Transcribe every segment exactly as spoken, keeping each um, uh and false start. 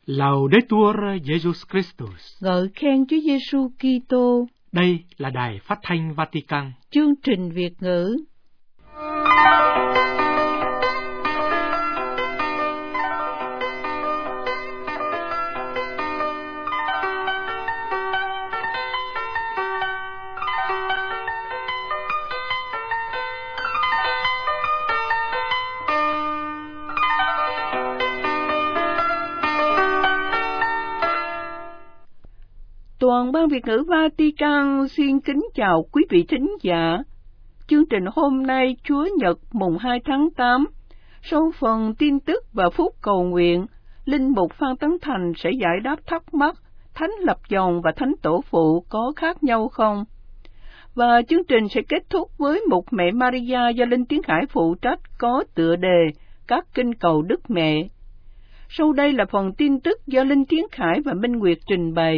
Laudetur Jesus Christus. Ngợi khen Chúa Giêsu Kitô. Đây là Đài Phát thanh Vatican. Chương trình Việt ngữ. Toàn ban Việt ngữ Vatican xin kính chào quý vị thính giả. Chương trình hôm nay Chúa Nhật mùng hai tháng tám, sau phần tin tức và phút cầu nguyện, Linh mục Phan Tấn Thành sẽ giải đáp thắc mắc Thánh Lập Dòng và Thánh Tổ Phụ có khác nhau không? Và chương trình sẽ kết thúc với một Mẹ Maria do Linh Tiến Khải phụ trách có tựa đề Các Kinh Cầu Đức Mẹ. Sau đây là phần tin tức do Linh Tiến Khải và Minh Nguyệt trình bày.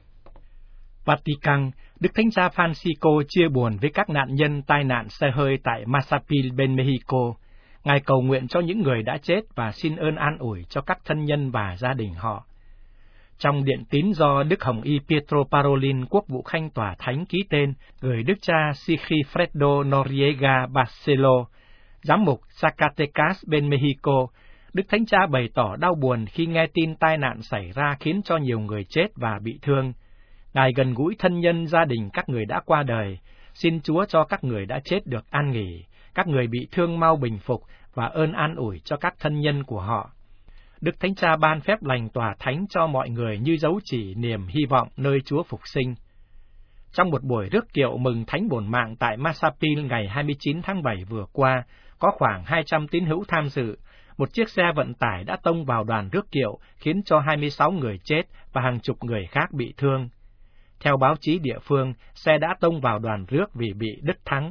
Vatican, Đức Thánh Cha Francisco chia buồn với các nạn nhân tai nạn xe hơi tại Mazapil bên Mexico. Ngài cầu nguyện cho những người đã chết và xin ơn an ủi cho các thân nhân và gia đình họ. Trong điện tín do Đức Hồng Y Pietro Parolin, Quốc vụ Khanh Tòa Thánh ký tên, gửi Đức cha Sigifredo Noriega Barcelo, giám mục Zacatecas bên Mexico, Đức Thánh Cha bày tỏ đau buồn khi nghe tin tai nạn xảy ra khiến cho nhiều người chết và bị thương. Ngài gần gũi thân nhân gia đình các người đã qua đời, xin Chúa cho các người đã chết được an nghỉ, các người bị thương mau bình phục và ơn an ủi cho các thân nhân của họ. Đức Thánh Cha ban phép lành Tòa Thánh cho mọi người như dấu chỉ niềm hy vọng nơi Chúa phục sinh. Trong một buổi rước kiệu mừng Thánh Bổn Mạng tại Mazapil ngày hai mươi chín tháng bảy vừa qua, có khoảng hai trăm tín hữu tham dự. Một chiếc xe vận tải đã tông vào đoàn rước kiệu, khiến cho hai mươi sáu người chết và hàng chục người khác bị thương. Theo báo chí địa phương, xe đã tông vào đoàn rước vì bị đứt thắng.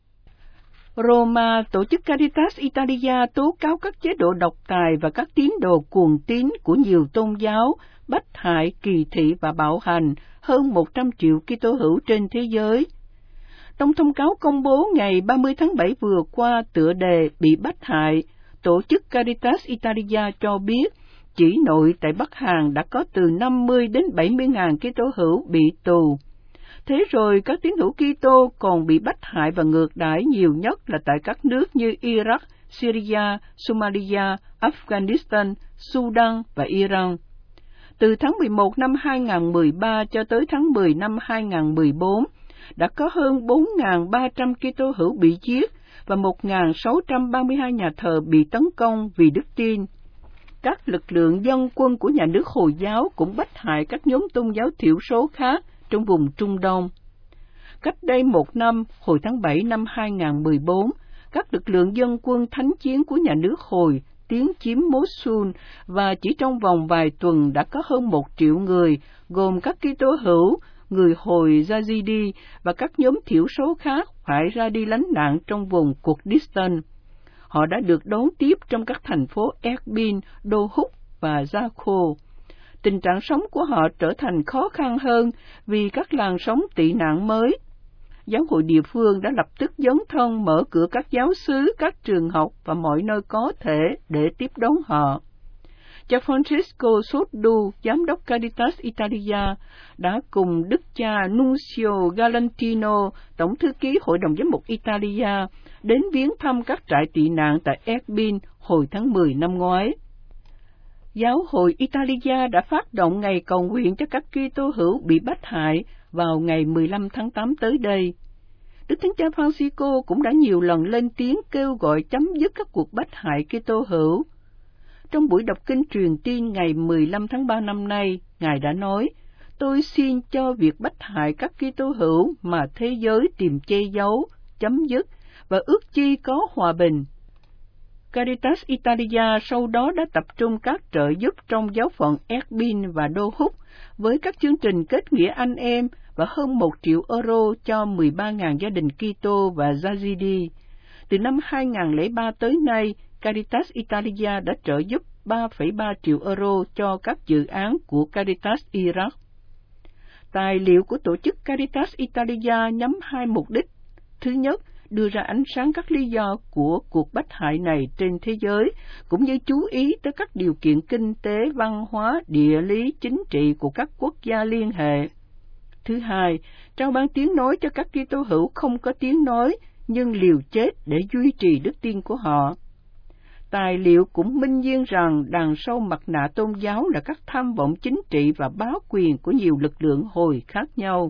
Roma, tổ chức Caritas Italia tố cáo các chế độ độc tài và các tín đồ cuồng tín của nhiều tôn giáo, bách hại, kỳ thị và bạo hành hơn một trăm triệu Kitô hữu trên thế giới. Trong thông cáo công bố ngày ba mươi tháng bảy vừa qua tựa đề Bị bách hại, tổ chức Caritas Italia cho biết, chỉ nội tại Bắc Hàn đã có từ năm mươi đến bảy mươi ngàn Kitô hữu bị tù. Thế rồi các tín hữu Kitô còn bị bách hại và ngược đãi nhiều nhất là tại các nước như Iraq, Syria, Somalia, Afghanistan, Sudan và Iran. Từ tháng mười một năm hai nghìn không trăm mười ba cho tới tháng mười năm hai nghìn không trăm mười bốn, đã có hơn bốn nghìn ba trăm Kitô hữu bị giết và một nghìn sáu trăm ba mươi hai nhà thờ bị tấn công vì đức tin. Các lực lượng dân quân của nhà nước Hồi giáo cũng bách hại các nhóm tôn giáo thiểu số khác trong vùng Trung Đông. Cách đây một năm, hồi tháng bảy năm hai nghìn không trăm mười bốn, các lực lượng dân quân thánh chiến của nhà nước Hồi tiến chiếm Mosul và chỉ trong vòng vài tuần đã có hơn một triệu người, gồm các Kitô hữu, người Hồi Yazidi và các nhóm thiểu số khác phải ra đi lánh nạn trong vùng Kurdistan. Họ đã được đón tiếp trong các thành phố Erbil, Dohuk và Zakho. Tình trạng sống của họ trở thành khó khăn hơn vì các làn sóng tị nạn mới. Giáo hội địa phương đã lập tức dấn thân mở cửa các giáo xứ, các trường học và mọi nơi có thể để tiếp đón họ. Cha Francesco Sotdu, giám đốc Caritas Italia, đã cùng Đức cha Nunzio Galantino, tổng thư ký Hội đồng Giám mục Italia, đến viếng thăm các trại tị nạn tại Erbil hồi tháng mười năm ngoái. Giáo hội Italia đã phát động ngày cầu nguyện cho các Kitô hữu bị bách hại vào ngày mười lăm tháng tám tới đây. Đức Thánh Cha Francisco cũng đã nhiều lần lên tiếng kêu gọi chấm dứt các cuộc bách hại Kitô hữu. Trong buổi đọc kinh truyền tin ngày mười lăm tháng ba năm nay, Ngài đã nói, tôi xin cho việc bách hại các Kitô hữu mà thế giới tìm che giấu, chấm dứt và ước chi có hòa bình. Caritas Italia sau đó đã tập trung các trợ giúp trong giáo phận Erbil và Dohuk với các chương trình kết nghĩa anh em và hơn một triệu euro cho mười ba nghìn gia đình Kitô và Yazidi. Từ năm hai nghìn không trăm lẻ ba tới nay, Caritas Italia đã trợ giúp ba phẩy ba triệu euro cho các dự án của Caritas Iraq. Tài liệu của tổ chức Caritas Italia nhắm hai mục đích. Thứ nhất, đưa ra ánh sáng các lý do của cuộc bách hại này trên thế giới, cũng như chú ý tới các điều kiện kinh tế, văn hóa, địa lý, chính trị của các quốc gia liên hệ. Thứ hai, trao ban tiếng nói cho các Kitô hữu không có tiếng nói, nhưng liều chết để duy trì đức tin của họ. Tài liệu cũng minh nhiên rằng đằng sau mặt nạ tôn giáo là các tham vọng chính trị và bá quyền của nhiều lực lượng hồi khác nhau.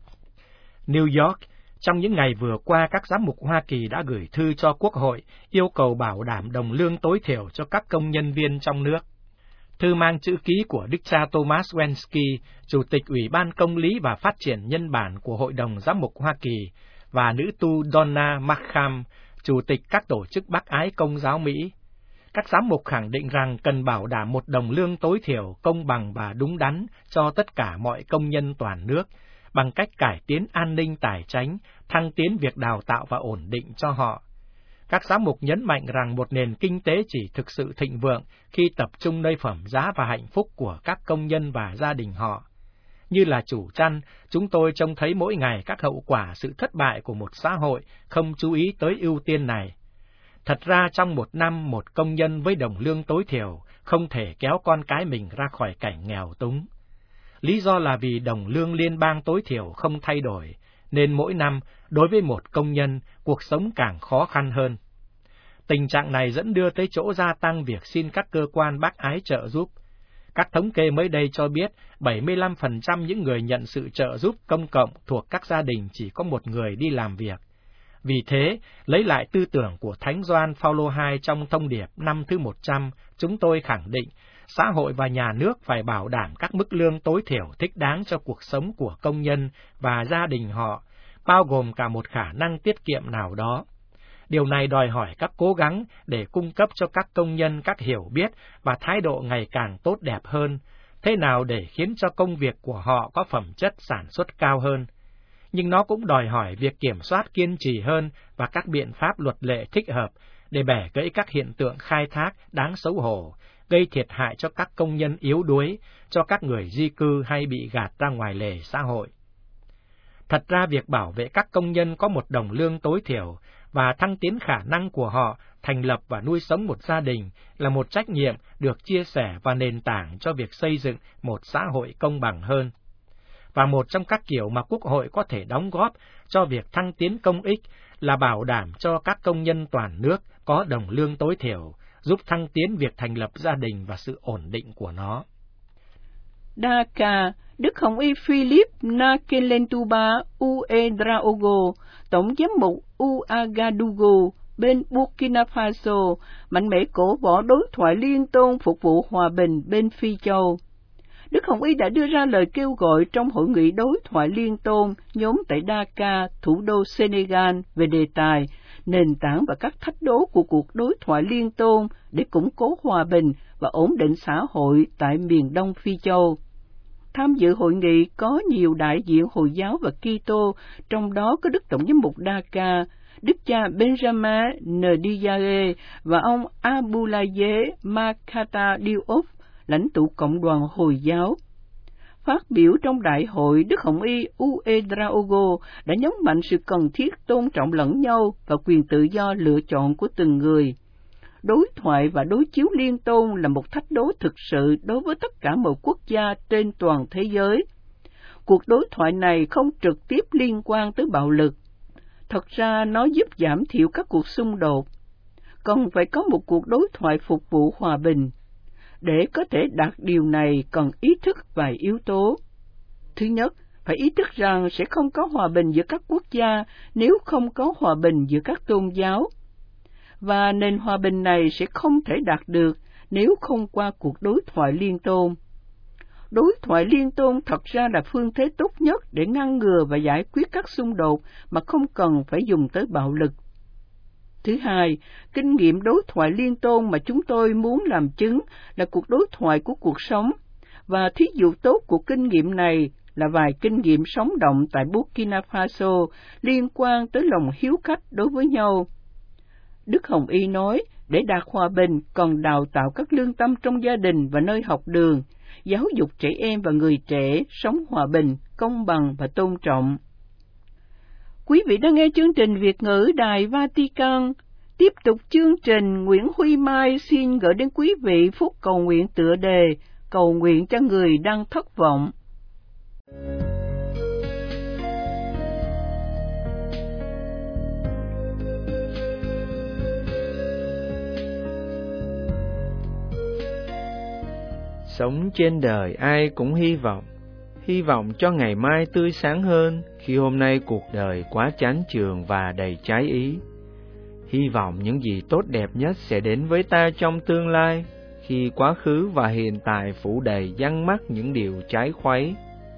New York, trong những ngày vừa qua, các giám mục Hoa Kỳ đã gửi thư cho Quốc hội yêu cầu bảo đảm đồng lương tối thiểu cho các công nhân viên trong nước. Thư mang chữ ký của Đức cha Thomas Wensky, Chủ tịch Ủy ban Công lý và Phát triển Nhân bản của Hội đồng Giám mục Hoa Kỳ, và nữ tu Donna Markham, Chủ tịch các tổ chức bác ái Công giáo Mỹ. Các giám mục khẳng định rằng cần bảo đảm một đồng lương tối thiểu công bằng và đúng đắn cho tất cả mọi công nhân toàn nước, bằng cách cải tiến an ninh tài chánh, thăng tiến việc đào tạo và ổn định cho họ. Các giám mục nhấn mạnh rằng một nền kinh tế chỉ thực sự thịnh vượng khi tập trung nơi phẩm giá và hạnh phúc của các công nhân và gia đình họ. Như là chủ chăn, chúng tôi trông thấy mỗi ngày các hậu quả sự thất bại của một xã hội không chú ý tới ưu tiên này. Thật ra trong một năm, một công nhân với đồng lương tối thiểu không thể kéo con cái mình ra khỏi cảnh nghèo túng. Lý do là vì đồng lương liên bang tối thiểu không thay đổi, nên mỗi năm, đối với một công nhân, cuộc sống càng khó khăn hơn. Tình trạng này dẫn đưa tới chỗ gia tăng việc xin các cơ quan bác ái trợ giúp. Các thống kê mới đây cho biết bảy mươi lăm phần trăm những người nhận sự trợ giúp công cộng thuộc các gia đình chỉ có một người đi làm việc. Vì thế, lấy lại tư tưởng của Thánh Gioan Phaolô hai trong thông điệp năm thứ một trăm, chúng tôi khẳng định xã hội và nhà nước phải bảo đảm các mức lương tối thiểu thích đáng cho cuộc sống của công nhân và gia đình họ, bao gồm cả một khả năng tiết kiệm nào đó. Điều này đòi hỏi các cố gắng để cung cấp cho các công nhân các hiểu biết và thái độ ngày càng tốt đẹp hơn, thế nào để khiến cho công việc của họ có phẩm chất sản xuất cao hơn. Nhưng nó cũng đòi hỏi việc kiểm soát kiên trì hơn và các biện pháp luật lệ thích hợp để bẻ gãy các hiện tượng khai thác đáng xấu hổ, gây thiệt hại cho các công nhân yếu đuối, cho các người di cư hay bị gạt ra ngoài lề xã hội. Thật ra việc bảo vệ các công nhân có một đồng lương tối thiểu và thăng tiến khả năng của họ thành lập và nuôi sống một gia đình là một trách nhiệm được chia sẻ và nền tảng cho việc xây dựng một xã hội công bằng hơn. Và một trong các kiểu mà Quốc hội có thể đóng góp cho việc thăng tiến công ích là bảo đảm cho các công nhân toàn nước có đồng lương tối thiểu, giúp thăng tiến việc thành lập gia đình và sự ổn định của nó. Dhaka, Đức Hồng Y Philip Nakelentuba Uedraogo, Tổng giám mục Ouagadougou bên Burkina Faso, mạnh mẽ cổ võ đối thoại liên tôn phục vụ hòa bình bên Phi Châu. Đức Hồng Y đã đưa ra lời kêu gọi trong hội nghị đối thoại liên tôn nhóm tại Dakar, thủ đô Senegal, về đề tài nền tảng và các thách đố của cuộc đối thoại liên tôn để củng cố hòa bình và ổn định xã hội tại miền Đông Phi Châu. Tham dự hội nghị có nhiều đại diện Hồi giáo và Kitô, trong đó có Đức Tổng giám mục Dakar, Đức cha Benjamin Ndiaye và ông Aboulaye Makata Diop, lãnh tụ Cộng đoàn Hồi giáo. Phát biểu trong đại hội, Đức Hồng Y Ouedraogo đã nhấn mạnh sự cần thiết tôn trọng lẫn nhau và quyền tự do lựa chọn của từng người. Đối thoại và đối chiếu liên tôn là một thách đố thực sự đối với tất cả mọi quốc gia trên toàn thế giới. Cuộc đối thoại này không trực tiếp liên quan tới bạo lực. Thật ra nó giúp giảm thiểu các cuộc xung đột. Còn phải có một cuộc đối thoại phục vụ hòa bình. Để có thể đạt điều này cần ý thức vài yếu tố. Thứ nhất, phải ý thức rằng sẽ không có hòa bình giữa các quốc gia nếu không có hòa bình giữa các tôn giáo. Và nền hòa bình này sẽ không thể đạt được nếu không qua cuộc đối thoại liên tôn. Đối thoại liên tôn thật ra là phương thế tốt nhất để ngăn ngừa và giải quyết các xung đột mà không cần phải dùng tới bạo lực. Thứ hai, kinh nghiệm đối thoại liên tôn mà chúng tôi muốn làm chứng là cuộc đối thoại của cuộc sống, và thí dụ tốt của kinh nghiệm này là vài kinh nghiệm sống động tại Burkina Faso liên quan tới lòng hiếu khách đối với nhau. Đức Hồng Y nói, để đạt hòa bình còn đào tạo các lương tâm trong gia đình và nơi học đường, giáo dục trẻ em và người trẻ sống hòa bình, công bằng và tôn trọng. Quý vị đang nghe chương trình Việt ngữ Đài Vatican. Tiếp tục chương trình, Nguyễn Huy Mai xin gửi đến quý vị phút cầu nguyện tựa đề cầu nguyện cho người đang thất vọng. Sống trên đời ai cũng hy vọng, hy vọng cho ngày mai tươi sáng hơn khi hôm nay cuộc đời quá chán chường và đầy trái ý. Hy vọng những gì tốt đẹp nhất sẽ đến với ta trong tương lai, khi quá khứ và hiện tại phủ đầy giăng mắc những điều trái khuấy.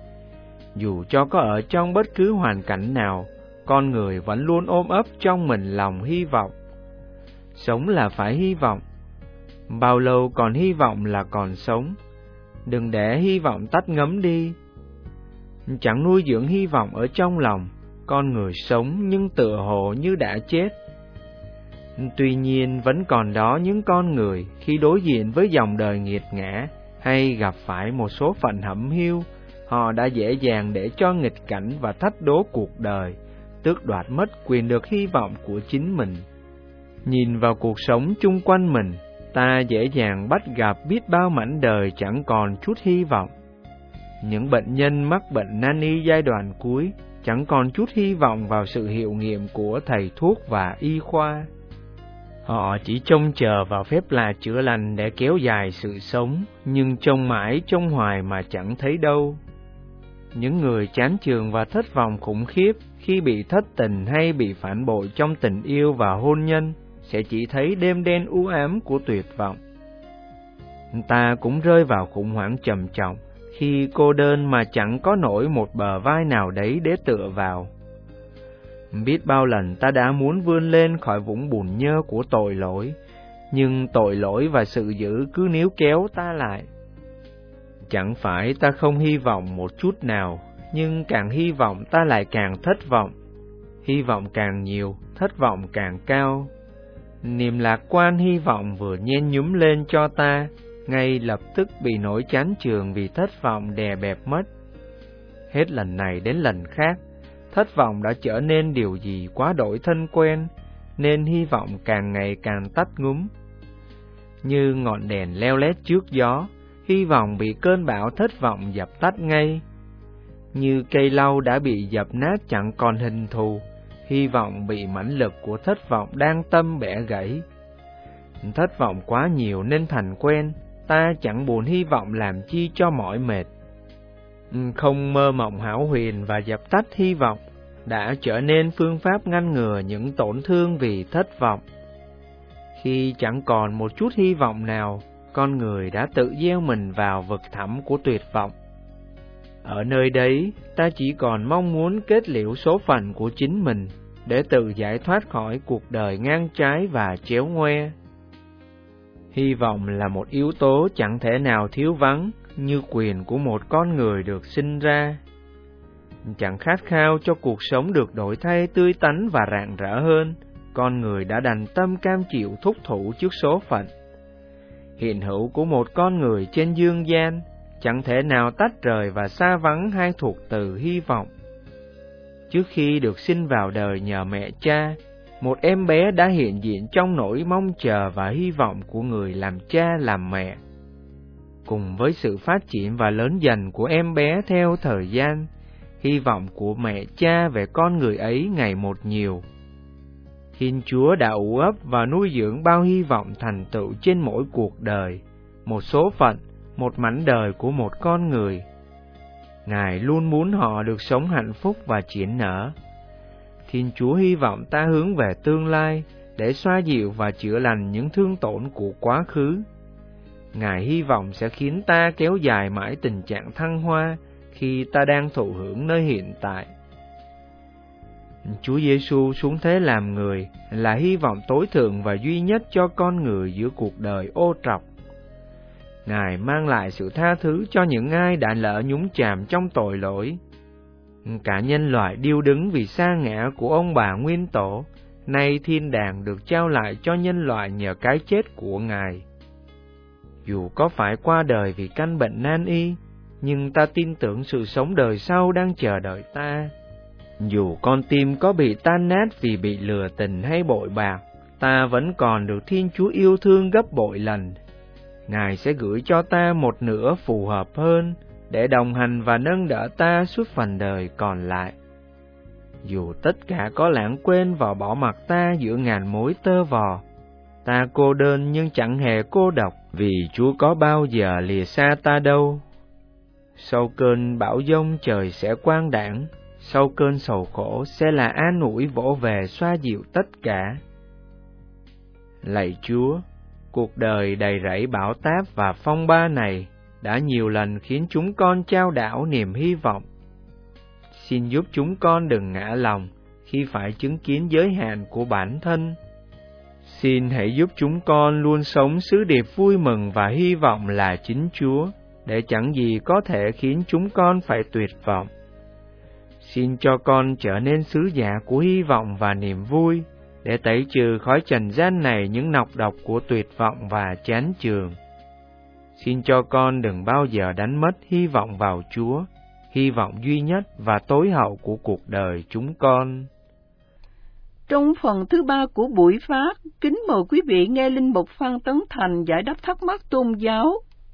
Dù cho có ở trong bất cứ hoàn cảnh nào, con người vẫn luôn ôm ấp trong mình lòng hy vọng. Sống là phải hy vọng. Bao lâu còn hy vọng là còn sống. Đừng để hy vọng tắt ngấm đi. Chẳng nuôi dưỡng hy vọng ở trong lòng, con người sống nhưng tựa hồ như đã chết. Tuy nhiên vẫn còn đó những con người khi đối diện với dòng đời nghiệt ngã hay gặp phải một số phận hẩm hiu, họ đã dễ dàng để cho nghịch cảnh và thách đố cuộc đời tước đoạt mất quyền được hy vọng của chính mình. Nhìn vào cuộc sống chung quanh mình, ta dễ dàng bắt gặp biết bao mảnh đời chẳng còn chút hy vọng. Những bệnh nhân mắc bệnh nan y giai đoạn cuối chẳng còn chút hy vọng vào sự hiệu nghiệm của thầy thuốc và y khoa. Họ chỉ trông chờ vào phép lạ chữa lành để kéo dài sự sống, nhưng trông mãi trông hoài mà chẳng thấy đâu. Những người chán chường và thất vọng khủng khiếp khi bị thất tình hay bị phản bội trong tình yêu và hôn nhân sẽ chỉ thấy đêm đen u ám của tuyệt vọng. Ta cũng rơi vào khủng hoảng trầm trọng khi cô đơn mà chẳng có nổi một bờ vai nào đấy để tựa vào. Biết bao lần ta đã muốn vươn lên khỏi vũng bùn nhơ của tội lỗi, nhưng tội lỗi và sự dữ cứ níu kéo ta lại. Chẳng phải ta không hy vọng một chút nào, nhưng càng hy vọng ta lại càng thất vọng. Hy vọng càng nhiều, thất vọng càng cao. Niềm lạc quan hy vọng vừa nhen nhúm lên cho ta, ngay lập tức bị nỗi chán chường vì thất vọng đè bẹp mất. Hết lần này đến lần khác, thất vọng đã trở nên điều gì quá đổi thân quen, nên hy vọng càng ngày càng tắt ngúm. Như ngọn đèn leo lét trước gió, hy vọng bị cơn bão thất vọng dập tắt ngay. Như cây lau đã bị dập nát chẳng còn hình thù, hy vọng bị mãnh lực của thất vọng đang tâm bẻ gãy. Thất vọng quá nhiều nên thành quen, ta chẳng buồn hy vọng làm chi cho mỏi mệt. Không mơ mộng hão huyền và dập tắt hy vọng đã trở nên phương pháp ngăn ngừa những tổn thương vì thất vọng. Khi chẳng còn một chút hy vọng nào, con người đã tự gieo mình vào vực thẳm của tuyệt vọng. Ở nơi đấy, ta chỉ còn mong muốn kết liễu số phận của chính mình để tự giải thoát khỏi cuộc đời ngang trái và chéo ngoe. Hy vọng là một yếu tố chẳng thể nào thiếu vắng, như quyền của một con người được sinh ra. Chẳng khát khao cho cuộc sống được đổi thay tươi tắn và rạng rỡ hơn, con người đã đành tâm cam chịu thúc thủ trước số phận. Hiện hữu của một con người trên dương gian chẳng thể nào tách rời và xa vắng hai thuộc từ hy vọng. Trước khi được sinh vào đời nhờ mẹ cha, một em bé đã hiện diện trong nỗi mong chờ và hy vọng của người làm cha làm mẹ. Cùng với sự phát triển và lớn dần của em bé theo thời gian, hy vọng của mẹ cha về con người ấy ngày một nhiều. Thiên Chúa đã ủ ấp và nuôi dưỡng bao hy vọng thành tựu trên mỗi cuộc đời, một số phận, một mảnh đời của một con người. Ngài luôn muốn họ được sống hạnh phúc và triển nở. Thiên Chúa hy vọng ta hướng về tương lai để xoa dịu và chữa lành những thương tổn của quá khứ. Ngài hy vọng sẽ khiến ta kéo dài mãi tình trạng thăng hoa khi ta đang thụ hưởng nơi hiện tại. Chúa Giêsu xuống thế làm người là hy vọng tối thượng và duy nhất cho con người giữa cuộc đời ô trọc. Ngài mang lại sự tha thứ cho những ai đã lỡ nhúng chàm trong tội lỗi. Cả nhân loại điêu đứng vì sa ngã của ông bà nguyên tổ, nay thiên đàng được trao lại cho nhân loại nhờ cái chết của Ngài. Dù có phải qua đời vì căn bệnh nan y, nhưng ta tin tưởng sự sống đời sau đang chờ đợi ta. Dù con tim có bị tan nát vì bị lừa tình hay bội bạc, ta vẫn còn được Thiên Chúa yêu thương gấp bội lần. Ngài sẽ gửi cho ta một nửa phù hợp hơn để đồng hành và nâng đỡ ta suốt phần đời còn lại. Dù tất cả có lãng quên và bỏ mặc ta giữa ngàn mối tơ vò, ta cô đơn nhưng chẳng hề cô độc, vì Chúa có bao giờ lìa xa ta đâu. Sau cơn bão giông trời sẽ quang đãng, sau cơn sầu khổ sẽ là an ủi vỗ về xoa dịu tất cả. Lạy Chúa, cuộc đời đầy rẫy bão táp và phong ba này đã nhiều lần khiến chúng con chao đảo niềm hy vọng. Xin giúp chúng con đừng ngã lòng khi phải chứng kiến giới hạn của bản thân. Xin hãy giúp chúng con luôn sống sứ điệp vui mừng và hy vọng là chính Chúa, để chẳng gì có thể khiến chúng con phải tuyệt vọng. Xin cho con trở nên sứ giả của hy vọng và niềm vui, để tẩy trừ khỏi trần gian này những nọc độc của tuyệt vọng và chán chường. Xin cho con đừng bao giờ đánh mất hy vọng vào Chúa, hy vọng duy nhất và tối hậu của cuộc đời chúng con. Trong phần thứ ba của buổi phát, kính mời quý vị nghe Linh mục Phan Tấn Thành giải đáp thắc mắc tôn giáo.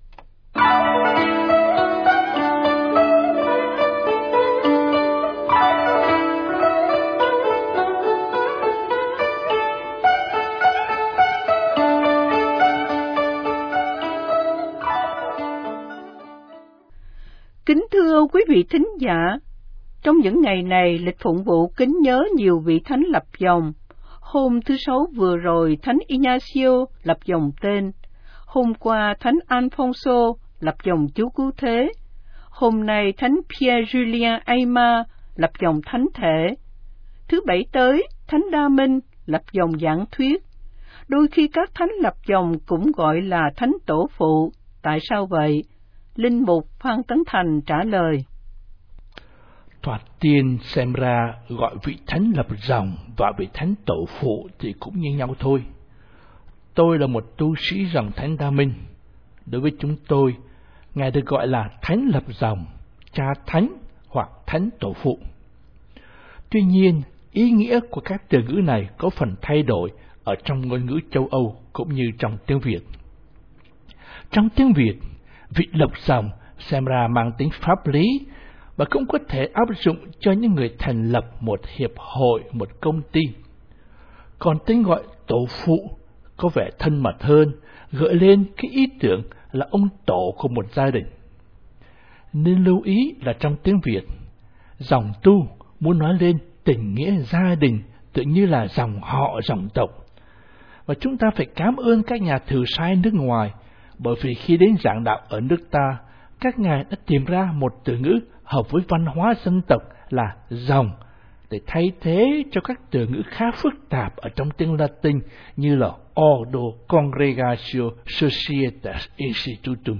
Kính thưa quý vị thính giả, trong những ngày này, lịch phụng vụ kính nhớ nhiều vị thánh lập dòng. Hôm thứ Sáu vừa rồi, Thánh Ignacio lập dòng tên. Hôm qua, Thánh Alfonso lập dòng Chúa Cứu Thế. Hôm nay, Thánh Pierre-Julien Aymar lập dòng Thánh Thể. Thứ Bảy tới, Thánh Đa Minh lập dòng Giảng Thuyết. Đôi khi các thánh lập dòng cũng gọi là Thánh Tổ Phụ. Tại sao vậy? Linh mục Phan Tấn Thành trả lời. Thoạt tiên xem ra gọi vị thánh lập dòng và vị thánh tổ phụ thì cũng như nhau thôi. Tôi là một tu sĩ dòng Thánh Đa Minh. Đối với chúng tôi, Ngài được gọi là thánh lập dòng, cha thánh hoặc thánh tổ phụ. Tuy nhiên, ý nghĩa của các từ ngữ này có phần thay đổi ở trong ngôn ngữ châu Âu cũng như trong tiếng Việt. Trong tiếng Việt, vị lập dòng xem ra mang tính pháp lý và cũng có thể áp dụng cho những người thành lập một hiệp hội, một công ty. Còn tên gọi tổ phụ có vẻ thân mật hơn, gợi lên cái ý tưởng là ông tổ của một gia đình. Nên lưu ý là trong tiếng Việt, dòng tu muốn nói lên tình nghĩa gia đình, tự như là dòng họ, dòng tộc. Và chúng ta phải cảm ơn các nhà thờ sai nước ngoài, bởi vì khi đến giảng đạo ở nước ta, các ngài đã tìm ra một từ ngữ hợp với văn hóa dân tộc là dòng, để thay thế cho các từ ngữ khá phức tạp ở trong tiếng Latin như là Ordo, Congregatio, Societas, Institutum.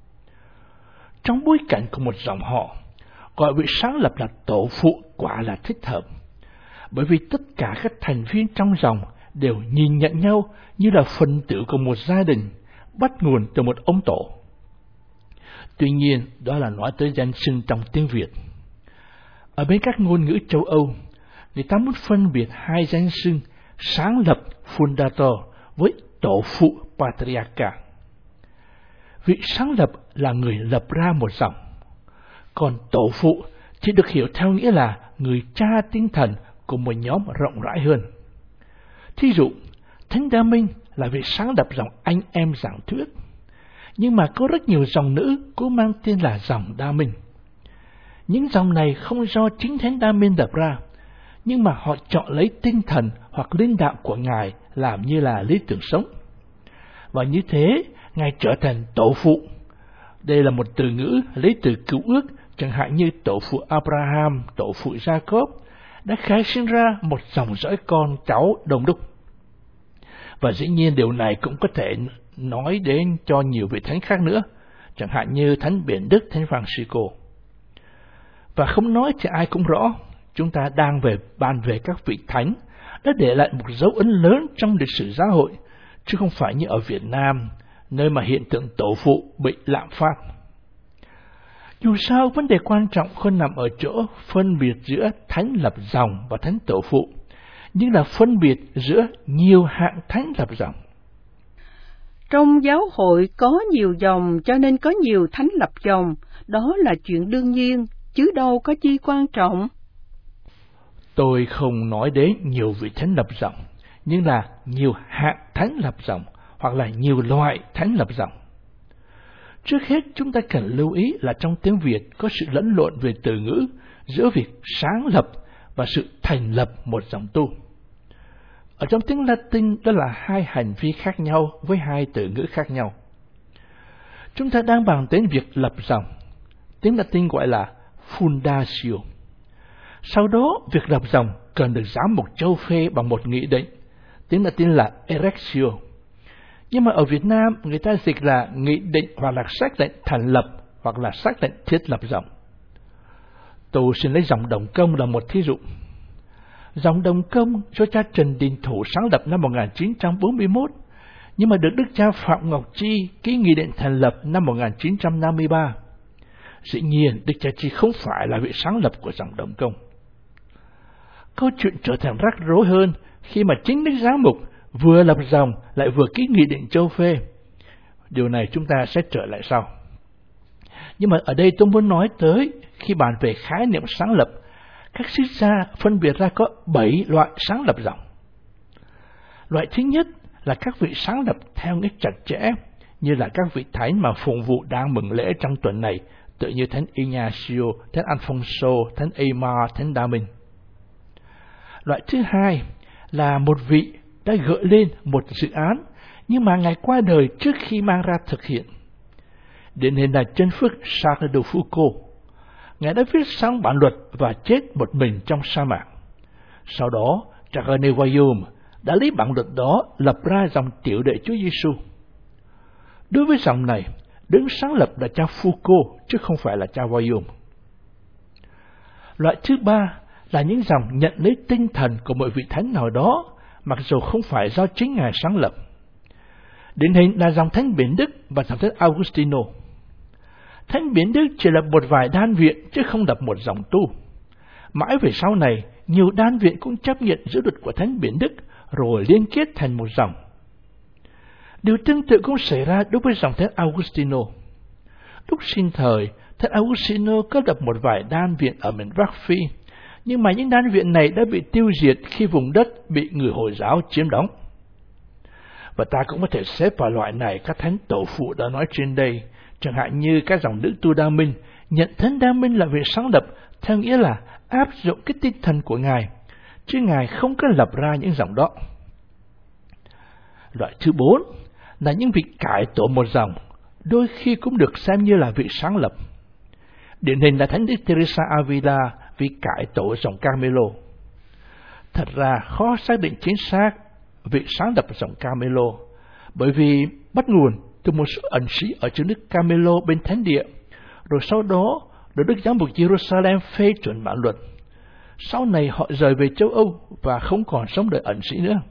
Trong bối cảnh của một dòng họ, gọi vị sáng lập là tổ phụ quả là thích hợp, bởi vì tất cả các thành viên trong dòng đều nhìn nhận nhau như là phần tử của một gia đình, bắt nguồn từ một ông tổ. Tuy nhiên, đó là nói tới danh xưng trong tiếng Việt. Ở bên các ngôn ngữ châu Âu, người ta muốn phân biệt hai danh xưng sáng lập Fundator với tổ phụ Patriarcha. Vị sáng lập là người lập ra một dòng, còn tổ phụ chỉ được hiểu theo nghĩa là người cha tinh thần của một nhóm rộng rãi hơn. Thí dụ, Thánh Đa Minh là vị sáng lập dòng anh em giảng thuyết, nhưng mà có rất nhiều dòng nữ cũng mang tên là dòng Đa Minh. Những dòng này không do chính Thánh Đa Minh lập ra, nhưng mà họ chọn lấy tinh thần hoặc linh đạo của Ngài làm như là lý tưởng sống. Và như thế, Ngài trở thành tổ phụ. Đây là một từ ngữ lấy từ Cựu Ước, chẳng hạn như tổ phụ Abraham, tổ phụ Jacob, đã khai sinh ra một dòng dõi con cháu đông đúc. Và dĩ nhiên điều này cũng có thể nói đến cho nhiều vị thánh khác nữa, chẳng hạn như Thánh Biển Đức, Thánh Francisco. Và không nói thì ai cũng rõ, chúng ta đang về bàn về các vị thánh đã để lại một dấu ấn lớn trong lịch sử giáo hội, chứ không phải như ở Việt Nam, nơi mà hiện tượng tổ phụ bị lạm phát. Dù sao, vấn đề quan trọng không nằm ở chỗ phân biệt giữa thánh lập dòng và thánh tổ phụ, nhưng là phân biệt giữa nhiều hạng thánh lập dòng. Trong giáo hội có nhiều dòng cho nên có nhiều thánh lập dòng, đó là chuyện đương nhiên, chứ đâu có chi quan trọng. Tôi không nói đến nhiều vị thánh lập dòng, nhưng là nhiều hạng thánh lập dòng, hoặc là nhiều loại thánh lập dòng. Trước hết, chúng ta cần lưu ý là trong tiếng Việt có sự lẫn lộn về từ ngữ giữa việc sáng lập và sự thành lập một dòng tu. Ở trong tiếng Latin, đó là hai hành vi khác nhau với hai từ ngữ khác nhau. Chúng ta đang bàn đến việc lập dòng. Tiếng Latin gọi là fundatio. Sau đó, việc lập dòng cần được giám mục châu phê bằng một nghị định. Tiếng Latin là erectio. Nhưng mà ở Việt Nam, người ta dịch là nghị định hoặc là sắc lệnh thành lập hoặc là sắc lệnh thiết lập dòng. Tôi xin lấy dòng Đồng Công là một thí dụ. Dòng Đồng Công do cha Trần Đình Thủ sáng lập năm một nghìn chín trăm bốn mươi mốt, nhưng mà được Đức cha Phạm Ngọc Chi ký nghị định thành lập năm một nghìn chín trăm năm mươi ba. Dĩ nhiên, Đức cha Chi không phải là vị sáng lập của dòng Đồng Công. Câu chuyện trở thành rắc rối hơn khi mà chính Đức Giám mục vừa lập dòng lại vừa ký nghị định châu phê. Điều này chúng ta sẽ trở lại sau. Nhưng mà ở đây tôi muốn nói tới khi bàn về khái niệm sáng lập, các triết gia phân biệt ra có bảy loại sáng lập dòng. Loại thứ nhất là các vị sáng lập theo nghĩa chặt chẽ, như là các vị thánh mà phụng vụ đang mừng lễ trong tuần này, tự như Thánh Ignacio, Thánh Alfonso, Thánh Aymar, Thánh Damin. Loại thứ hai là một vị đã gợi lên một dự án, nhưng mà Ngài qua đời trước khi mang ra thực hiện. Điển hình là Chân Phước Charles de Foucault. Ngài đã viết xong bản luật và chết một mình trong sa mạc. Sau đó, cha René Guillaume đã lấy bản luật đó lập ra dòng tiểu đệ Chúa Giêsu. Đối với dòng này, đứng sáng lập là cha Foucault chứ không phải là cha Guillaume. Loại thứ ba là những dòng nhận lấy tinh thần của một vị thánh nào đó, mặc dù không phải do chính Ngài sáng lập. Điển hình là dòng Thánh Biển Đức và dòng Thánh Augustino. Thánh Biển Đức chỉ là một vài đan viện chứ không lập một dòng tu. Mãi về sau này, nhiều đan viện cũng chấp nhận giới luật của Thánh Biển Đức rồi liên kết thành một dòng. Điều tương tự cũng xảy ra đối với dòng Thánh Augustino. Lúc sinh thời, Thánh Augustino có lập một vài đan viện ở miền Bắc Phi, nhưng mà những đan viện này đã bị tiêu diệt khi vùng đất bị người Hồi giáo chiếm đóng. Và ta cũng có thể xếp vào loại này các thánh tổ phụ đã nói trên đây, chẳng hạn như các dòng Đức Tu Đa Minh nhận Thánh Đa Minh là vị sáng lập, theo nghĩa là áp dụng cái tinh thần của Ngài, chứ Ngài không có lập ra những dòng đó. Loại thứ bốn là những vị cải tổ một dòng, đôi khi cũng được xem như là vị sáng lập. Điển hình là Thánh Đức Teresa Avila, vị cải tổ dòng Carmelo. Thật ra khó xác định chính xác vị sáng lập dòng Carmelo, bởi vì bắt nguồn từ một số ẩn sĩ ở chữ nước Carmelo bên thánh địa, rồi sau đó được Đức Giám mục Jerusalem phê chuẩn bản luật. Sau này họ rời về châu Âu và không còn sống đời ẩn sĩ nữa.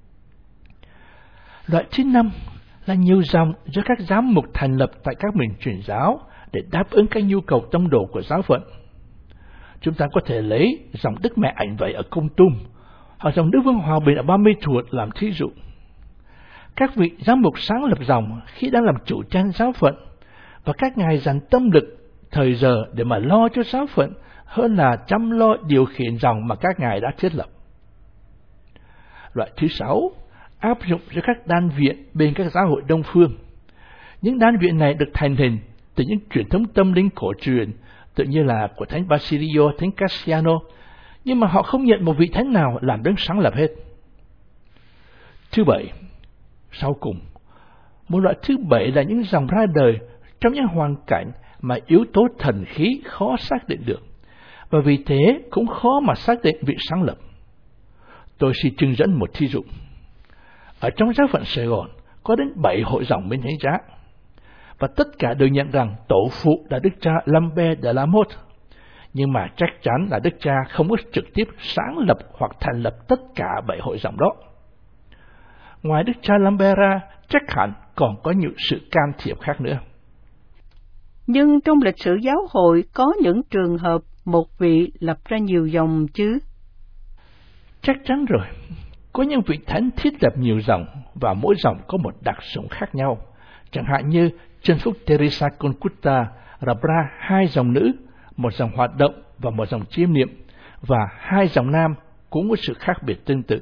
Loại thứ năm là nhiều dòng do các giám mục thành lập tại các miền truyền giáo để đáp ứng các nhu cầu tông đồ của giáo phận. Chúng ta có thể lấy dòng Đức Mẹ Ảnh Vậy ở Công Tum, hoặc dòng Đức Vương Hòa Bình ở Ba Mê Thuột làm thí dụ. Các vị giám mục sáng lập dòng khi đang làm chủ trang giáo phận, và các ngài dành tâm lực, thời giờ để mà lo cho giáo phận hơn là chăm lo điều khiển dòng mà các ngài đã thiết lập. Loại thứ sáu áp dụng cho các đan viện bên các giáo hội Đông phương. Những đan viện này được thành hình từ những truyền thống tâm linh cổ truyền, tự như là của Thánh Basilio, Thánh Cassiano, nhưng mà họ không nhận một vị thánh nào làm đấng sáng lập hết. Thứ bảy, sau cùng, một loại thứ bảy là những dòng ra đời trong những hoàn cảnh mà yếu tố thần khí khó xác định được, và vì thế cũng khó mà xác định vị sáng lập. Tôi xin trưng dẫn một thí dụ. Ở trong giáo phận Sài Gòn có đến bảy hội dòng bên Thánh Giá, và tất cả đều nhận rằng tổ phụ là Đức cha Lambert de la Motte, nhưng mà chắc chắn là Đức cha không có trực tiếp sáng lập hoặc thành lập tất cả bảy hội dòng đó. Ngoài Đức cha Lambert ra, chắc hẳn còn có nhiều sự can thiệp khác nữa. Nhưng trong lịch sử giáo hội có những trường hợp một vị lập ra nhiều dòng chứ? Chắc chắn rồi. Có những vị thánh thiết lập nhiều dòng và mỗi dòng có một đặc dụng khác nhau. Chẳng hạn như Chân Phúc Teresa Calcutta lập ra hai dòng nữ, một dòng hoạt động và một dòng chiêm niệm, và hai dòng nam cũng có sự khác biệt tương tự.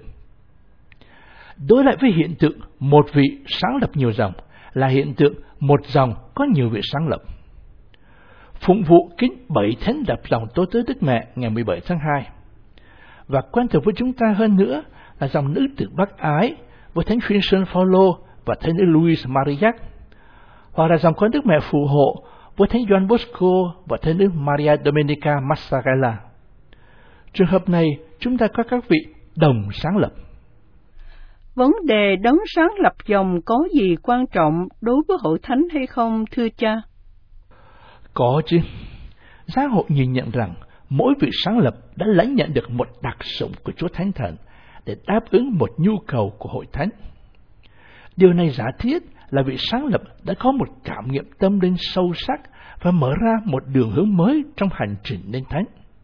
Đối lại với hiện tượng một vị sáng lập nhiều dòng là hiện tượng một dòng có nhiều vị sáng lập. Phụng vụ kính bảy thánh lập dòng Tối Tớ Đức Mẹ ngày mười bảy tháng hai. Và quen thuộc với chúng ta hơn nữa là dòng nữ từ Bắc Ái với Thánh Vincent Paulo và Thánh nữ Louise Marillac, hoặc là dòng có Đức Mẹ phù hộ với Thánh Gioan Bosco và Thánh nữ Maria Domenica Massarella. Trường hợp này chúng ta có các vị đồng sáng lập. Vấn đề đấng sáng lập dòng có gì quan trọng đối với hội thánh hay không, thưa cha? Có chứ. Giáo hội nhìn nhận rằng mỗi vị sáng lập đã lãnh nhận được một đặc dụng của Chúa Thánh Thần để đáp ứng một nhu cầu của hội thánh. Điều này giả thiết là vị sáng lập đã có một cảm nghiệm tâm linh sâu sắc và mở ra một đường hướng mới trong hành trình nên thánh.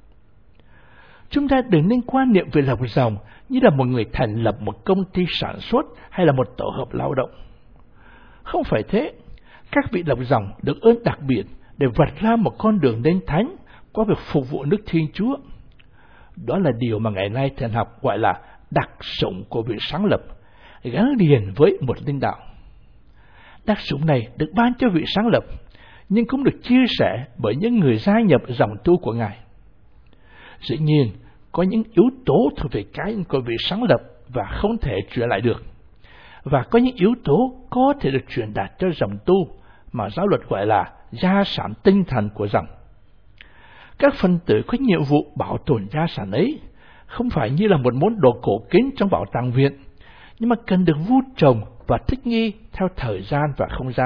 Chúng ta đừng nên quan niệm về lập dòng như là một người thành lập một công ty sản xuất hay là một tổ hợp lao động. Không phải thế. Các vị lập dòng được ơn đặc biệt để vạch ra một con đường nên thánh qua việc phục vụ nước Thiên Chúa. Đó là điều mà ngày nay thần học gọi là đặc dụng của vị sáng lập, gắn liền với một linh đạo. Đặc dụng này được ban cho vị sáng lập, nhưng cũng được chia sẻ bởi những người gia nhập dòng tu của Ngài. Dĩ nhiên, có những yếu tố thuộc về cá nhân của vị sáng lập và không thể truyền lại được. Và có những yếu tố có thể được truyền đạt cho dòng tu mà giáo luật gọi là gia sản tinh thần của dòng. Các phân tử có nhiệm vụ bảo tồn gia sản ấy, không phải như là một món đồ cổ kính trong bảo tàng viện, nhưng mà cần được vu trồng và thích nghi theo thời gian và không gian.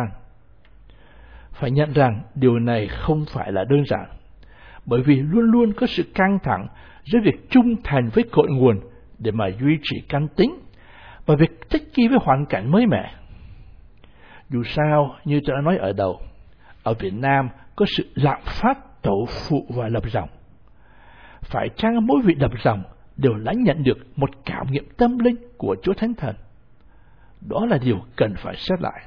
Phải nhận rằng điều này không phải là đơn giản, bởi vì luôn luôn có sự căng thẳng giữa việc trung thành với cội nguồn để mà duy trì căn tính và việc thích nghi với hoàn cảnh mới mẻ. Dù sao, như tôi đã nói ở đầu, ở Việt Nam có sự lạm phát tổ phụ và lập dòng. Phải chăng mỗi vị lập dòng đều lãnh nhận được một cảm nghiệm tâm linh của Chúa Thánh Thần? Đó là điều cần phải xét lại.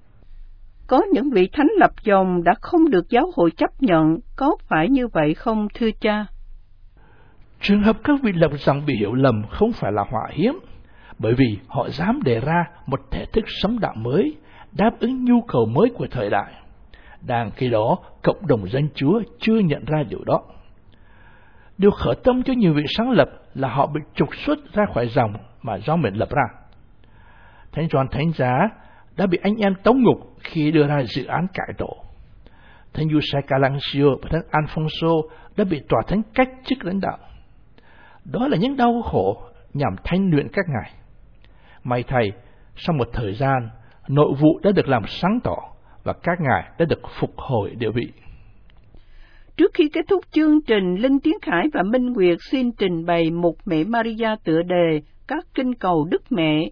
Có những vị thánh lập dòng đã không được giáo hội chấp nhận, có phải như vậy không, thưa cha? Trường hợp các vị lập dòng bị hiểu lầm không phải là họa hiếm, bởi vì họ dám đề ra một thể thức sống đạo mới, đáp ứng nhu cầu mới của thời đại. Đang khi đó, cộng đồng dân Chúa chưa nhận ra điều đó. Điều khởi tâm cho nhiều vị sáng lập là họ bị trục xuất ra khỏi dòng mà do mình lập ra. Thánh Gioan Thánh Giá đã bị anh em tống ngục khi đưa ra dự án cải tổ. Thánh Giuse Calancio và Thánh Alfonso đã bị tòa thánh cách chức lãnh đạo. Đó là những đau khổ nhằm thanh luyện các ngài. May thay, sau một thời gian, nội vụ đã được làm sáng tỏ và các ngài đã được phục hồi địa vị. Trước khi kết thúc chương trình, Linh Tiến Khải và Minh Nguyệt xin trình bày Mục Mẹ Maria tựa đề Các kinh cầu Đức Mẹ.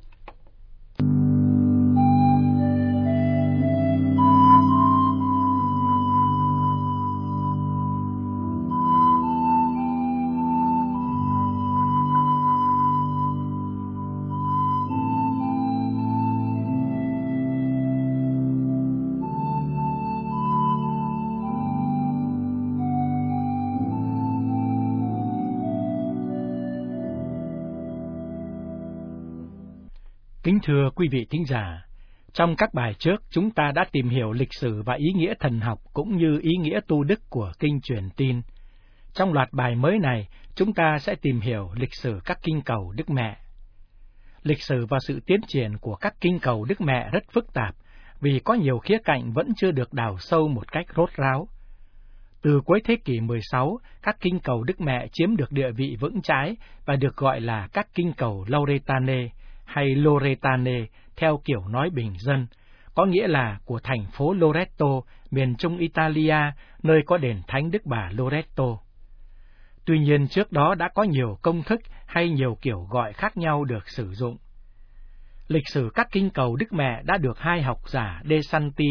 Kính thưa quý vị thính giả, trong các bài trước chúng ta đã tìm hiểu lịch sử và ý nghĩa thần học cũng như ý nghĩa tu đức của kinh truyền tin. Trong loạt bài mới này, chúng ta sẽ tìm hiểu lịch sử các kinh cầu Đức Mẹ. Lịch sử và sự tiến triển của các kinh cầu Đức Mẹ rất phức tạp vì có nhiều khía cạnh vẫn chưa được đào sâu một cách rốt ráo. Từ cuối thế kỷ mười sáu, các kinh cầu Đức Mẹ chiếm được địa vị vững chãi và được gọi là các kinh cầu Lauretane hay Loretane theo kiểu nói bình dân, có nghĩa là của thành phố Loreto, miền trung Italia, nơi có đền thánh Đức Bà Loreto. Tuy nhiên trước đó đã có nhiều công thức hay nhiều kiểu gọi khác nhau được sử dụng. Lịch sử các kinh cầu Đức Mẹ đã được hai học giả De Santi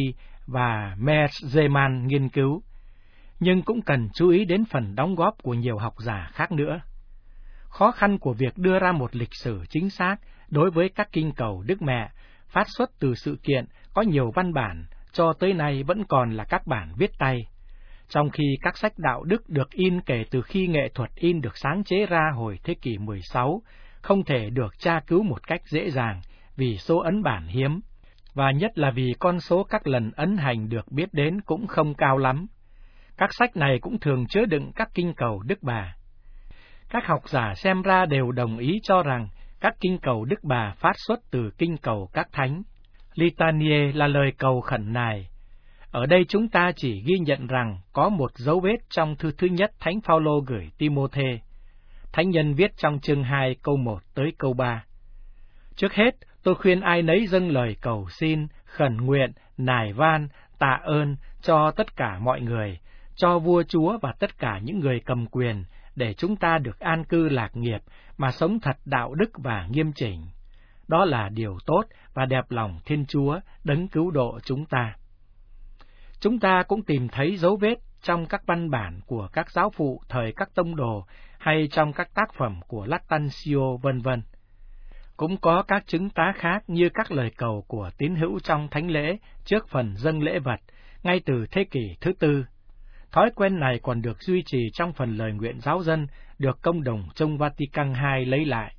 và Merzman nghiên cứu, nhưng cũng cần chú ý đến phần đóng góp của nhiều học giả khác nữa. Khó khăn của việc đưa ra một lịch sử chính xác đối với các kinh cầu Đức Mẹ phát xuất từ sự kiện có nhiều văn bản cho tới nay vẫn còn là các bản viết tay, trong khi các sách đạo đức được in kể từ khi nghệ thuật in được sáng chế ra hồi thế kỷ mười sáu không thể được tra cứu một cách dễ dàng vì số ấn bản hiếm, và nhất là vì con số các lần ấn hành được biết đến cũng không cao lắm. Các sách này cũng thường chứa đựng các kinh cầu Đức Bà. Các học giả xem ra đều đồng ý cho rằng các kinh cầu Đức Bà phát xuất từ kinh cầu các thánh. Litanie là lời cầu khẩn nài. Ở đây chúng ta chỉ ghi nhận rằng có một dấu vết trong thư thứ nhất Thánh Phaolô gửi Timôthê. Thánh nhân viết trong chương hai câu một tới câu ba. Trước hết, tôi khuyên ai nấy dâng lời cầu xin, khẩn nguyện, nài van, tạ ơn cho tất cả mọi người, cho vua chúa và tất cả những người cầm quyền, để chúng ta được an cư lạc nghiệp mà sống thật đạo đức và nghiêm chỉnh. Đó là điều tốt và đẹp lòng Thiên Chúa, đấng cứu độ chúng ta. Chúng ta cũng tìm thấy dấu vết trong các văn bản của các giáo phụ thời các tông đồ hay trong các tác phẩm của Lactancio vân vân. Cũng có các chứng tá khác như các lời cầu của tín hữu trong thánh lễ trước phần dâng lễ vật, ngay từ thế kỷ thứ tư. Thói quen này còn được duy trì trong phần lời nguyện giáo dân được Công đồng trong Vatican hai lấy lại.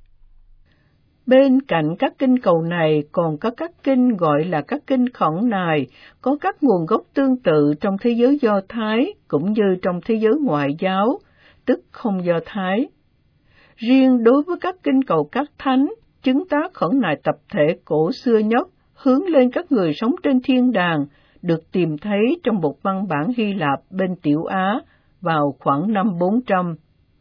Bên cạnh các kinh cầu này còn có các kinh gọi là các kinh khẩn nài, có các nguồn gốc tương tự trong thế giới Do Thái cũng như trong thế giới ngoại giáo, tức không Do Thái. Riêng đối với các kinh cầu các thánh, chứng tá khẩn nài tập thể cổ xưa nhất hướng lên các người sống trên thiên đàng được tìm thấy trong một văn bản Hy Lạp bên Tiểu Á vào khoảng năm bốn trăm.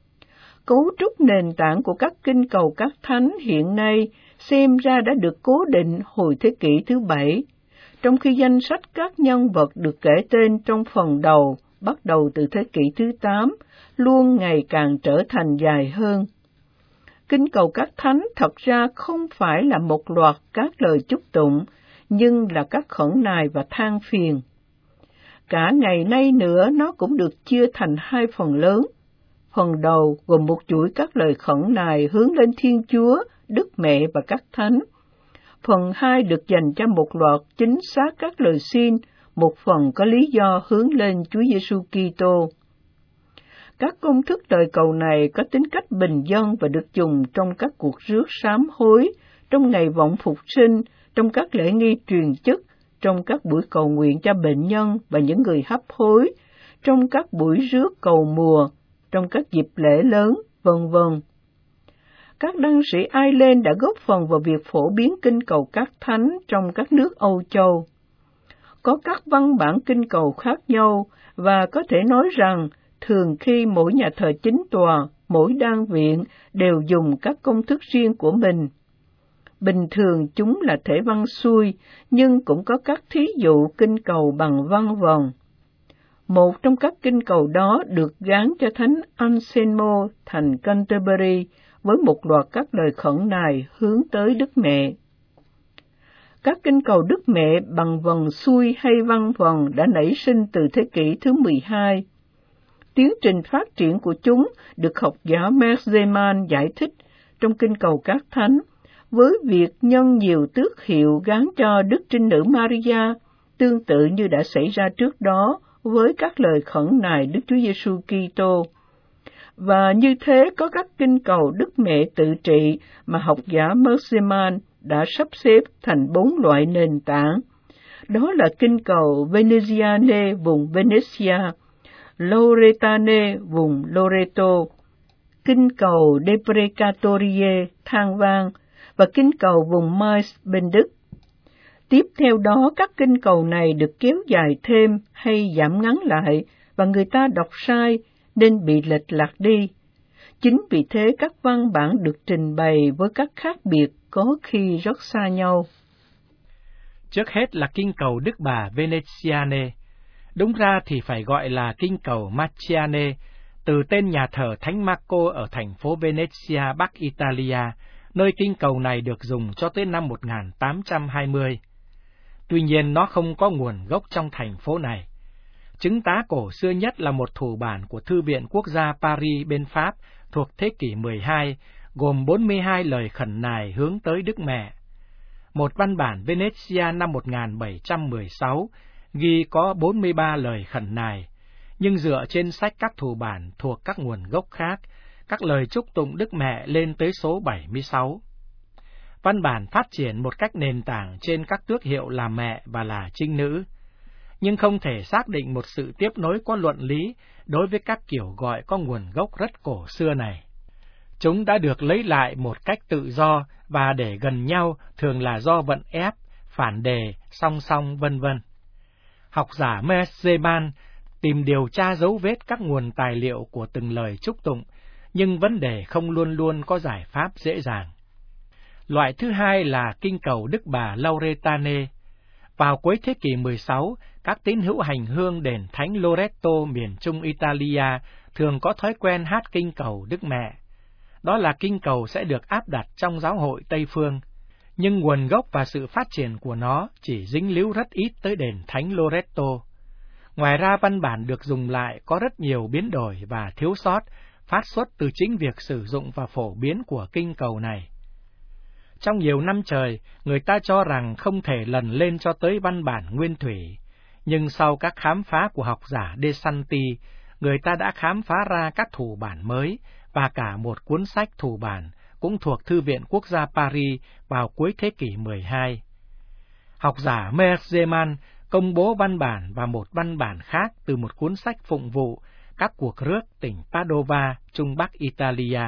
Cấu trúc nền tảng của các kinh cầu các thánh hiện nay xem ra đã được cố định hồi thế kỷ thứ bảy, trong khi danh sách các nhân vật được kể tên trong phần đầu bắt đầu từ thế kỷ thứ tám luôn ngày càng trở thành dài hơn. Kinh cầu các thánh thật ra không phải là một loạt các lời chúc tụng, nhưng là các khẩn nài và than phiền. Cả ngày nay nữa nó cũng được chia thành hai phần lớn. Phần đầu gồm một chuỗi các lời khẩn nài hướng lên Thiên Chúa, Đức Mẹ và các thánh. Phần hai được dành cho một loạt chính xác các lời xin, một phần có lý do hướng lên Chúa Giêsu Kitô. Các công thức lời cầu này có tính cách bình dân và được dùng trong các cuộc rước sám hối, trong ngày vọng phục sinh, trong các lễ nghi truyền chức, trong các buổi cầu nguyện cho bệnh nhân và những người hấp hối, trong các buổi rước cầu mùa, trong các dịp lễ lớn, vân vân. Các đăng sĩ Ireland đã góp phần vào việc phổ biến kinh cầu các thánh trong các nước Âu Châu. Có các văn bản kinh cầu khác nhau và có thể nói rằng thường khi mỗi nhà thờ chính tòa, mỗi đan viện đều dùng các công thức riêng của mình. Bình thường chúng là thể văn xuôi, nhưng cũng có các thí dụ kinh cầu bằng văn vần. Một trong các kinh cầu đó được gán cho Thánh Anselmo thành Canterbury với một loạt các lời khẩn nài hướng tới Đức Mẹ. Các kinh cầu Đức Mẹ bằng vần xuôi hay văn vần đã nảy sinh từ thế kỷ thứ mười hai. Tiến trình phát triển của chúng được học giả Merzman giải thích trong kinh cầu các thánh, với việc nhân nhiều tước hiệu gán cho Đức Trinh Nữ Maria, tương tự như đã xảy ra trước đó với các lời khẩn nài Đức Chúa Giêsu Kitô. Và như thế có các kinh cầu Đức Mẹ tự trị mà học giả Merzman đã sắp xếp thành bốn loại nền tảng. Đó là kinh cầu Veneziane vùng Venezia, Loretane vùng Loreto, kinh cầu Deprecatorie than vang và kinh cầu vùng Mais bên Đức. Tiếp theo đó các kinh cầu này được kéo dài thêm hay giảm ngắn lại và người ta đọc sai nên bị lệch lạc đi. Chính vì thế các văn bản được trình bày với các khác biệt có khi rất xa nhau. Trước hết là kinh cầu Đức Bà Veneziane. Đúng ra thì phải gọi là kinh cầu Marciane, từ tên nhà thờ Thánh Marco ở thành phố Venezia, Bắc Italia, nơi kinh cầu này được dùng cho tới năm một nghìn tám trăm hai mươi. Tuy nhiên nó không có nguồn gốc trong thành phố này. Chứng tá cổ xưa nhất là một thủ bản của Thư viện Quốc gia Paris bên Pháp thuộc thế kỷ mười hai, gồm bốn mươi hai lời khẩn nài hướng tới Đức Mẹ. Một văn bản Venezia năm một nghìn bảy trăm mười sáu ghi có bốn mươi ba lời khẩn nài, nhưng dựa trên sách các thủ bản thuộc các nguồn gốc khác, các lời chúc tụng Đức Mẹ lên tới số bảy mươi sáu. Văn bản phát triển một cách nền tảng trên các tước hiệu là mẹ và là trinh nữ, nhưng không thể xác định một sự tiếp nối có luận lý đối với các kiểu gọi có nguồn gốc rất cổ xưa này. Chúng đã được lấy lại một cách tự do và để gần nhau thường là do vận ép, phản đề, song song vân vân. Học giả Merzban tìm điều tra dấu vết các nguồn tài liệu của từng lời chúc tụng, nhưng vấn đề không luôn luôn có giải pháp dễ dàng. Loại thứ hai là kinh cầu Đức Bà Lauretane. Vào cuối thế kỷ mười sáu, các tín hữu hành hương đền Thánh Loreto miền Trung Italia thường có thói quen hát kinh cầu Đức Mẹ. Đó là kinh cầu sẽ được áp đặt trong giáo hội Tây Phương, nhưng nguồn gốc và sự phát triển của nó chỉ dính líu rất ít tới đền Thánh Loreto. Ngoài ra, văn bản được dùng lại có rất nhiều biến đổi và thiếu sót, phát xuất từ chính việc sử dụng và phổ biến của kinh cầu này. Trong nhiều năm trời, người ta cho rằng không thể lần lên cho tới văn bản nguyên thủy, nhưng sau các khám phá của học giả De Santi, người ta đã khám phá ra các thủ bản mới và cả một cuốn sách thủ bản cũng thuộc Thư viện Quốc gia Paris vào cuối thế kỷ mười hai. Học giả Merzban công bố văn bản và một văn bản khác từ một cuốn sách phụng vụ các cuộc rước tỉnh Padova, Trung Bắc Italia.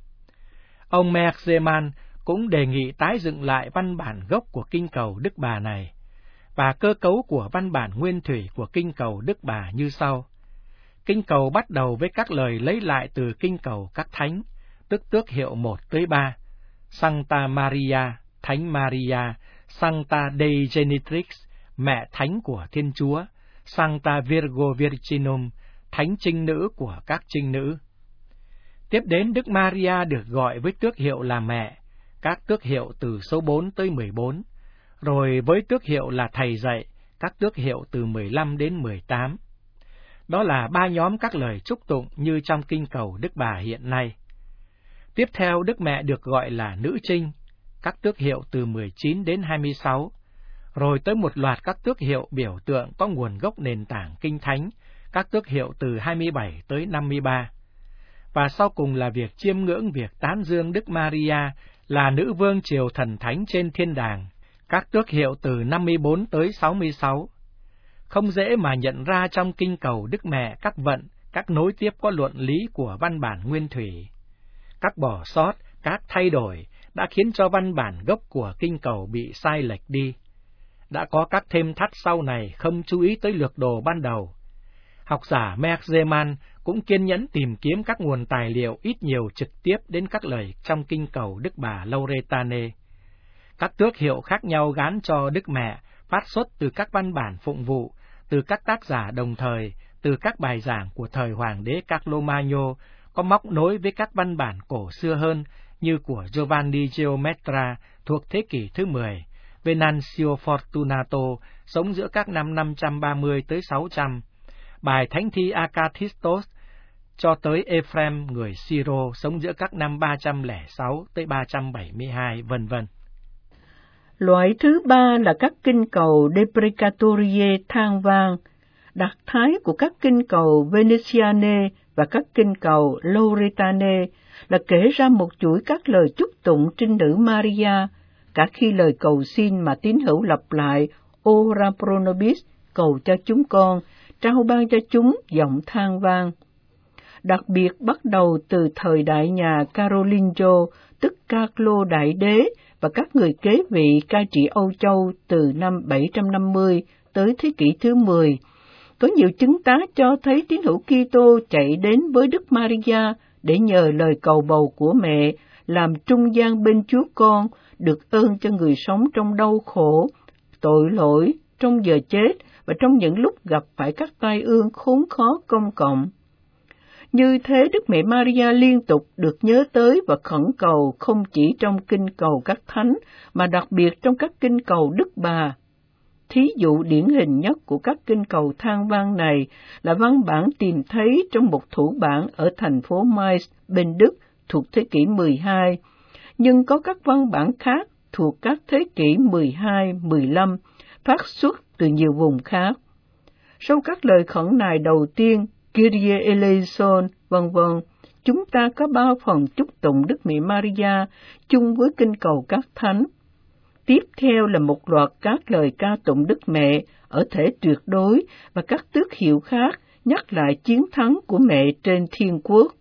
Ông Merzban cũng đề nghị tái dựng lại văn bản gốc của kinh cầu Đức Bà này, và cơ cấu của văn bản nguyên thủy của kinh cầu Đức Bà như sau. Kinh cầu bắt đầu với các lời lấy lại từ kinh cầu các thánh, tức tước hiệu một tới ba, Sancta Maria, Thánh Maria, Sancta Dei Genitrix, Mẹ Thánh của Thiên Chúa, Sancta Virgo Virginum, Thánh Trinh Nữ của các trinh nữ. Tiếp đến Đức Maria được gọi với tước hiệu là Mẹ, các tước hiệu từ số bốn tới mười bốn, rồi với tước hiệu là Thầy dạy, các tước hiệu từ mười lăm đến mười tám. Đó là ba nhóm các lời chúc tụng như trong kinh cầu Đức Bà hiện nay. Tiếp theo, Đức Mẹ được gọi là Nữ Trinh, các tước hiệu từ mười chín đến hai mươi sáu, rồi tới một loạt các tước hiệu biểu tượng có nguồn gốc nền tảng kinh thánh, các tước hiệu từ hai mươi bảy tới năm mươi ba. Và sau cùng là việc chiêm ngưỡng việc tán dương Đức Maria là nữ vương triều thần thánh trên thiên đàng, các tước hiệu từ năm mươi bốn tới sáu mươi sáu. Không dễ mà nhận ra trong kinh cầu Đức Mẹ các vận, các nối tiếp có luận lý của văn bản nguyên thủy. Các bỏ sót, các thay đổi đã khiến cho văn bản gốc của kinh cầu bị sai lệch đi. Đã có các thêm thắt sau này không chú ý tới lược đồ ban đầu. Học giả Merzban cũng kiên nhẫn tìm kiếm các nguồn tài liệu ít nhiều trực tiếp đến các lời trong kinh cầu Đức Bà Lauretane. Các tước hiệu khác nhau gán cho Đức Mẹ phát xuất từ các văn bản phụng vụ, từ các tác giả đồng thời, từ các bài giảng của thời Hoàng đế Carlomagno, có móc nối với các văn bản cổ xưa hơn như của Giovanni Geometra thuộc thế kỷ thứ mười, Venancio Fortunato sống giữa các năm năm trăm ba mươi tới sáu trăm, bài Thánh thi Akatistos cho tới Ephraim người Syro sống giữa các năm ba trăm lẻ sáu tới ba trăm bảy mươi hai, vân vân. Loại thứ ba là các kinh cầu Deprecatorie than vang. Đặc thái của các kinh cầu Veneziane và các kinh cầu Lauretane là kể ra một chuỗi các lời chúc tụng trinh nữ Maria, cả khi lời cầu xin mà tín hữu lặp lại Ora pro nobis, cầu cho chúng con, trao ban cho chúng giọng than vang. Đặc biệt bắt đầu từ thời đại nhà Carolingio, tức Carlo Đại Đế, và các người kế vị cai trị Âu Châu từ năm bảy trăm năm mươi tới thế kỷ thứ mười, có nhiều chứng tá cho thấy tín hữu Kitô chạy đến với Đức Maria để nhờ lời cầu bầu của mẹ làm trung gian bên Chúa Con, được ơn cho người sống trong đau khổ, tội lỗi, trong giờ chết và trong những lúc gặp phải các tai ương khốn khó công cộng. Như thế, Đức Mẹ Maria liên tục được nhớ tới và khẩn cầu không chỉ trong kinh cầu các thánh, mà đặc biệt trong các kinh cầu Đức Bà. thí dụ điển hình nhất của các kinh cầu than vang này là văn bản tìm thấy trong một thủ bản ở thành phố Mainz bên Đức thuộc thế kỷ mười hai, nhưng có các văn bản khác thuộc các thế kỷ mười hai, mười lăm phát xuất từ nhiều vùng khác. Sau các lời khẩn nài đầu tiên, Kyrie eleison, vân vân, chúng ta có ba phần chúc tụng Đức Mẹ Maria chung với kinh cầu các thánh. Tiếp theo là một loạt các lời ca tụng Đức Mẹ ở thể tuyệt đối và các tước hiệu khác nhắc lại chiến thắng của mẹ trên thiên quốc.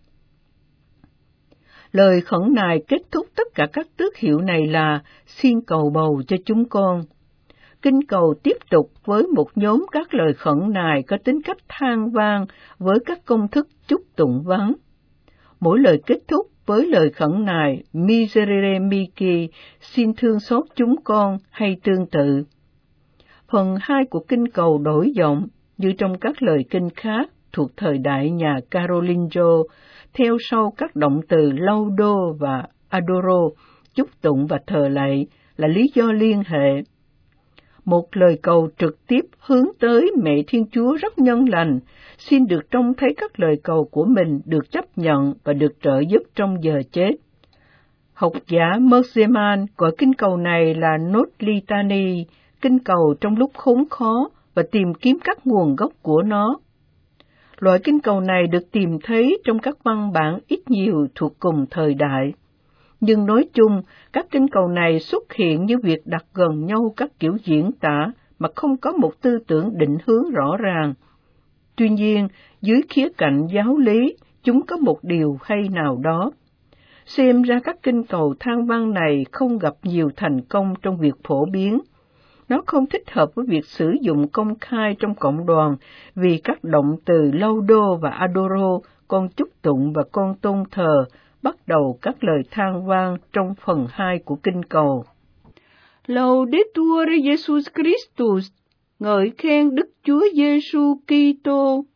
Lời khẩn nài kết thúc tất cả các tước hiệu này là xin cầu bầu cho chúng con. Kinh cầu tiếp tục với một nhóm các lời khẩn nài có tính cách than vang với các công thức chúc tụng vắng. Mỗi lời kết thúc với lời khẩn nài Miserere mihi, xin thương xót chúng con, hay tương tự. Phần hai của kinh cầu đổi giọng, như trong các lời kinh khác thuộc thời đại nhà Carolingio, theo sau các động từ laudo và adoro, chúc tụng và thờ lạy, là lý do liên hệ. Một lời cầu trực tiếp hướng tới Mẹ Thiên Chúa rất nhân lành, xin được trông thấy các lời cầu của mình được chấp nhận và được trợ giúp trong giờ chết. Học giả Merzeman gọi kinh cầu này là Nốt Litany, kinh cầu trong lúc khốn khó và tìm kiếm các nguồn gốc của nó. Loại kinh cầu này được tìm thấy trong các văn bản ít nhiều thuộc cùng thời đại. Nhưng nói chung, các kinh cầu này xuất hiện như việc đặt gần nhau các kiểu diễn tả mà không có một tư tưởng định hướng rõ ràng. Tuy nhiên, dưới khía cạnh giáo lý, chúng có một điều hay nào đó. Xem ra các kinh cầu than vang này không gặp nhiều thành công trong việc phổ biến. Nó không thích hợp với việc sử dụng công khai trong cộng đoàn vì các động từ laudo và adoro, con chúc tụng và con tôn thờ, bắt đầu các lời than vang trong phần hai của kinh cầu. Laudetur Jesus Christus, ngợi khen Đức Chúa Giêsu Kitô.